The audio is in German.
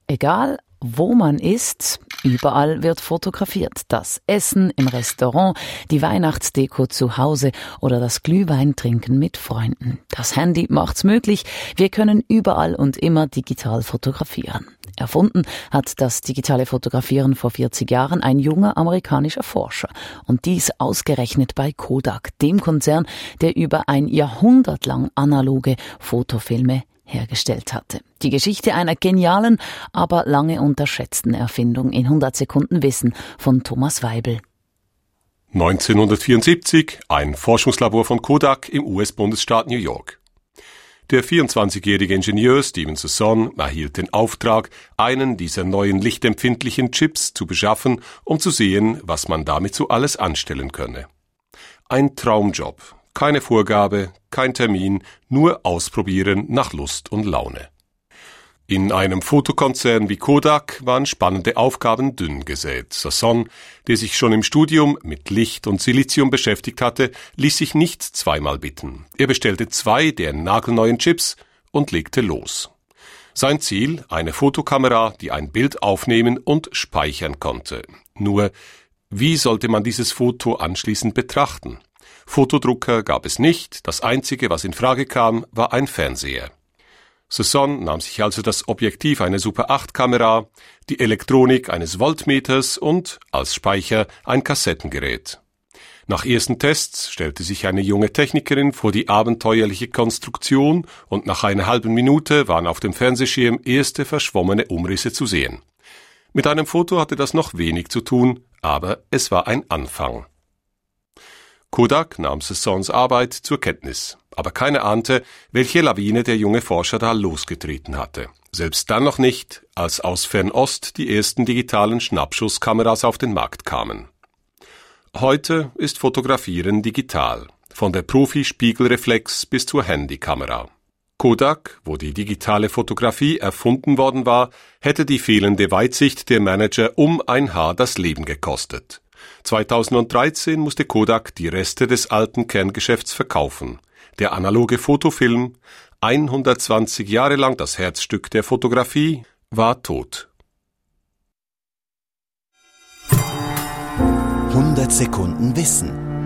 Egal, wo man ist, überall wird fotografiert. Das Essen im Restaurant, die Weihnachtsdeko zu Hause oder das Glühweintrinken mit Freunden. Das Handy macht's möglich. Wir können überall und immer digital fotografieren. Erfunden hat das digitale Fotografieren vor 40 Jahren ein junger amerikanischer Forscher. Und dies ausgerechnet bei Kodak, dem Konzern, der über ein Jahrhundert lang analoge Fotofilme hergestellt hatte. Die Geschichte einer genialen, aber lange unterschätzten Erfindung in 100 Sekunden Wissen von Thomas Weibel. 1974, ein Forschungslabor von Kodak im US-Bundesstaat New York. Der 24-jährige Ingenieur Steven Sasson erhielt den Auftrag, einen dieser neuen lichtempfindlichen Chips zu beschaffen, um zu sehen, was man damit so alles anstellen könne. Ein Traumjob. Keine Vorgabe, kein Termin, nur ausprobieren nach Lust und Laune. In einem Fotokonzern wie Kodak waren spannende Aufgaben dünn gesät. Sasson, der sich schon im Studium mit Licht und Silizium beschäftigt hatte, ließ sich nicht zweimal bitten. Er bestellte 2 der nagelneuen Chips und legte los. Sein Ziel, eine Fotokamera, die ein Bild aufnehmen und speichern konnte. Nur, wie sollte man dieses Foto anschließend betrachten? Fotodrucker gab es nicht, das Einzige, was in Frage kam, war ein Fernseher. Sasson nahm sich also das Objektiv einer Super-8-Kamera, die Elektronik eines Voltmeters und als Speicher ein Kassettengerät. Nach ersten Tests stellte sich eine junge Technikerin vor die abenteuerliche Konstruktion und nach einer halben Minute waren auf dem Fernsehschirm erste verschwommene Umrisse zu sehen. Mit einem Foto hatte das noch wenig zu tun, aber es war ein Anfang. Kodak nahm Sassons Arbeit zur Kenntnis, aber keiner ahnte, welche Lawine der junge Forscher da losgetreten hatte. Selbst dann noch nicht, als aus Fernost die ersten digitalen Schnappschusskameras auf den Markt kamen. Heute ist Fotografieren digital, von der Profi-Spiegelreflex bis zur Handykamera. Kodak, wo die digitale Fotografie erfunden worden war, hätte die fehlende Weitsicht der Manager um ein Haar das Leben gekostet. 2013 musste Kodak die Reste des alten Kerngeschäfts verkaufen. Der analoge Fotofilm, 120 Jahre lang das Herzstück der Fotografie, war tot. 100 Sekunden Wissen.